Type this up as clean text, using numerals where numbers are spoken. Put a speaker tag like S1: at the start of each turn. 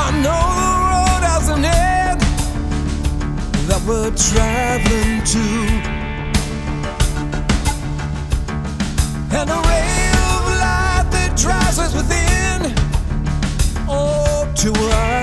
S1: I know the road has an end that we're traveling to, and a ray of light that drives us within, oh, to us.